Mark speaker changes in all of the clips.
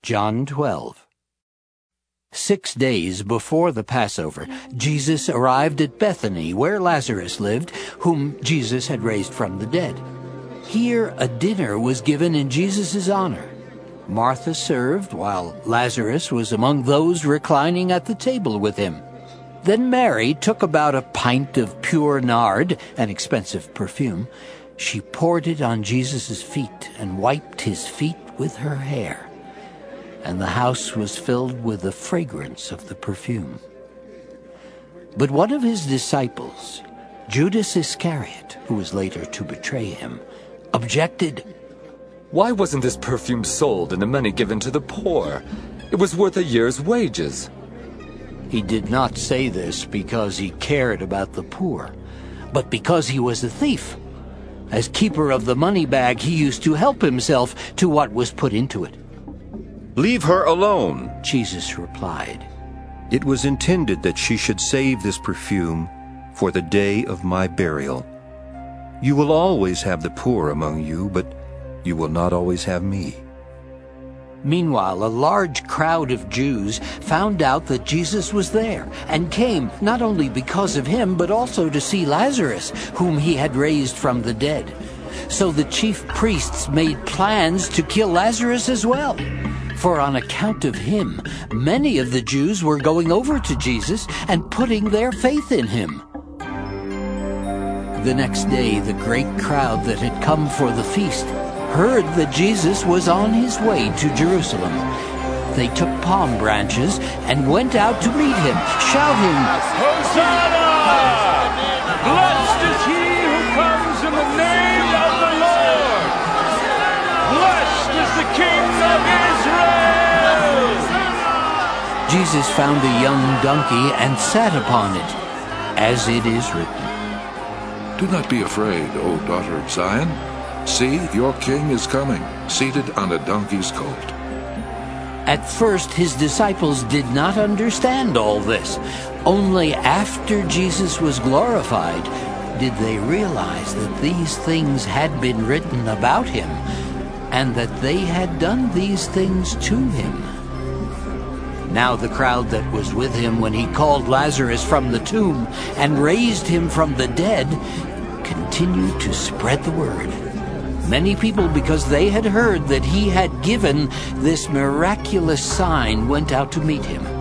Speaker 1: John 12. 6 days before the Passover, Jesus arrived at Bethany, where Lazarus lived, whom Jesus had raised from the dead. Here a dinner was given in Jesus' honor. Martha served, while Lazarus was among those reclining at the table with him. Then Mary took about a pint of pure nard, an expensive perfume. She poured it on Jesus' feet and wiped his feet with her hair. And the house was filled with the fragrance of the perfume. But one of his disciples, Judas Iscariot, who was later to betray him, objected.
Speaker 2: "Why wasn't this perfume sold and the money given to the poor? It was worth a year's wages."
Speaker 1: He did not say this because he cared about the poor, but because he was a thief. As keeper of the money bag, he used to help himself to what was put into it.
Speaker 3: "Leave her alone,"
Speaker 1: Jesus replied.
Speaker 3: "It was intended that she should save this perfume for the day of my burial. You will always have the poor among you, but you will not always have me."
Speaker 1: Meanwhile, a large crowd of Jews found out that Jesus was there and came not only because of him, but also to see Lazarus, whom he had raised from the dead. So the chief priests made plans to kill Lazarus as well. For on account of him, many of the Jews were going over to Jesus and putting their faith in him. The next day, the great crowd that had come for the feast heard that Jesus was on his way to Jerusalem. They took palm branches and went out to meet him, shouting,
Speaker 4: "Hosanna! Blessed is he who comes in the name of the Lord! Blessed is the King of Israel!"
Speaker 1: Jesus found a young donkey and sat upon it, as it is written.
Speaker 5: "Do not be afraid, O daughter of Zion. See, your king is coming, seated on a donkey's colt."
Speaker 1: At first, his disciples did not understand all this. Only after Jesus was glorified did they realize that these things had been written about him, and that they had done these things to him. Now the crowd that was with him when he called Lazarus from the tomb and raised him from the dead continued to spread the word. Many people, because they had heard that he had given this miraculous sign, went out to meet him.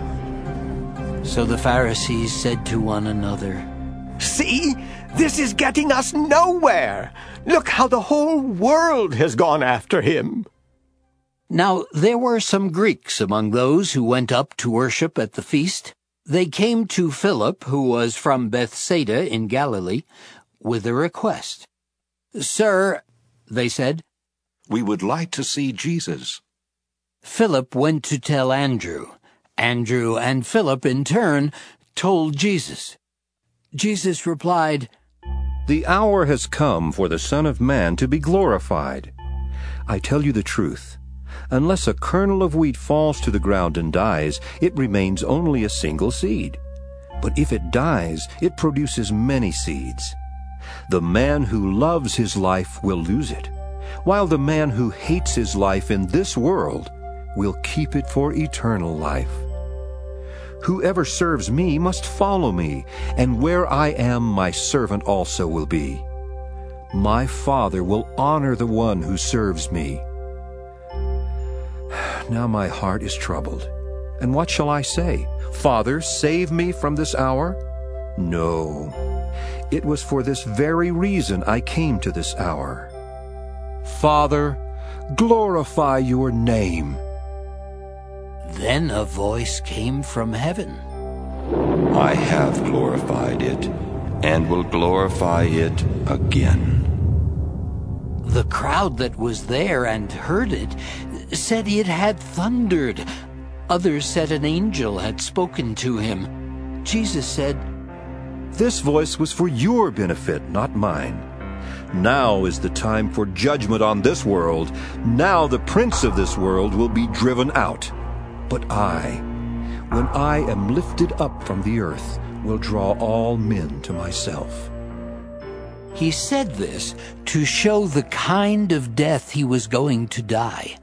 Speaker 1: So the Pharisees said to one another,
Speaker 6: "See, this is getting us nowhere. Look how the whole world has gone after him."
Speaker 1: Now there were some Greeks among those who went up to worship at the feast. They came to Philip, who was from Bethsaida in Galilee, with a request. "Sir," they said,
Speaker 7: "we would like to see Jesus."
Speaker 1: Philip went to tell Andrew. Andrew and Philip, in turn, told Jesus. Jesus replied,
Speaker 3: "The hour has come for the Son of Man to be glorified. I tell you the truth. Unless a kernel of wheat falls to the ground and dies, it remains only a single seed. But if it dies, it produces many seeds. The man who loves his life will lose it, while the man who hates his life in this world will keep it for eternal life. Whoever serves me must follow me, and where I am, my servant also will be. My Father will honor the one who serves me." Now my heart is troubled. And what shall I say? "Father, save me from this hour"? No. It was for this very reason I came to this hour. Father, glorify your name.
Speaker 1: Then a voice came from heaven.
Speaker 7: I have glorified it, and will glorify it again.
Speaker 1: The crowd that was there and heard it said it had thundered. Others said an angel had spoken to him. Jesus said,
Speaker 3: This voice was for your benefit, not mine. Now is the time for judgment on this world. Now the prince of this world will be driven out. But I, when I am lifted up from the earth, will draw all men to myself.
Speaker 1: He said this to show the kind of death he was going to die.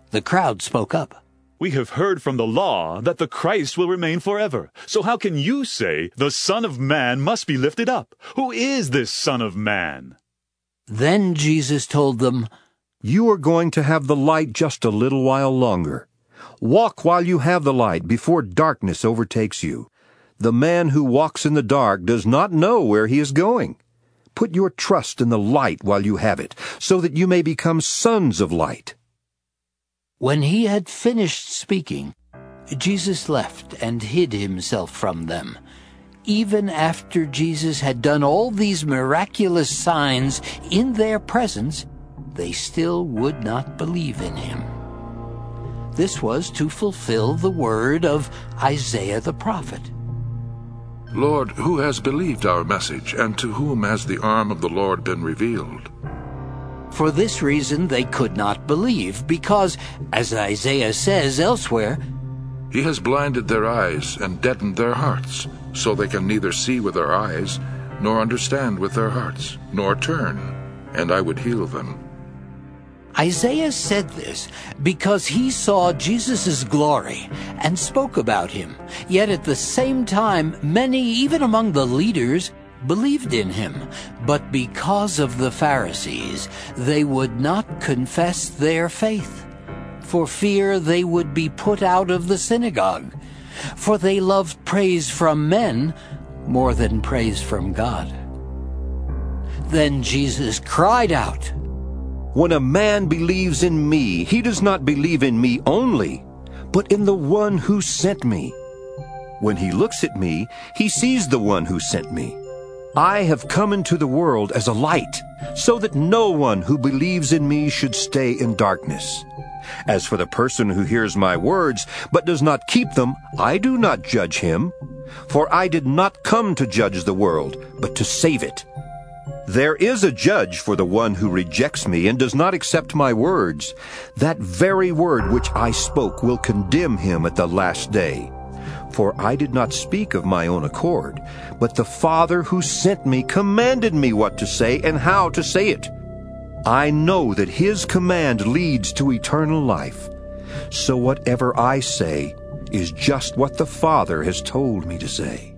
Speaker 1: The crowd spoke up.
Speaker 8: "We have heard from the law that the Christ will remain forever. So how can you say the Son of Man must be lifted up? Who is this Son of Man?"
Speaker 1: Then Jesus told them,
Speaker 3: You are going to have the light just a little while longer. Walk while you have the light before darkness overtakes you. The man who walks in the dark does not know where he is going. Put your trust in the light while you have it, so that you may become sons of light.
Speaker 1: When he had finished speaking, Jesus left and hid himself from them. Even after Jesus had done all these miraculous signs in their presence, they still would not believe in him. This was to fulfill the word of Isaiah the prophet.
Speaker 5: Lord, who has believed our message, and to whom has the arm of the Lord been revealed?
Speaker 1: For this reason they could not believe, because, as Isaiah says elsewhere,
Speaker 5: He has blinded their eyes and deadened their hearts, so they can neither see with their eyes, nor understand with their hearts, nor turn, and I would heal them.
Speaker 1: Isaiah said this because he saw Jesus' glory and spoke about him. Yet at the same time, many, even among the leaders, believed in him. But because of the Pharisees, they would not confess their faith, for fear they would be put out of the synagogue. For they loved praise from men more than praise from God. Then Jesus cried out,
Speaker 3: When a man believes in me, he does not believe in me only, but in the one who sent me. When he looks at me, he sees the one who sent me. I have come into the world as a light, so that no one who believes in me should stay in darkness. As for the person who hears my words, but does not keep them, I do not judge him. For I did not come to judge the world, but to save it. There is a judge for the one who rejects me and does not accept my words. That very word which I spoke will condemn him at the last day. For I did not speak of my own accord, but the Father who sent me commanded me what to say and how to say it. I know that his command leads to eternal life. So whatever I say is just what the Father has told me to say.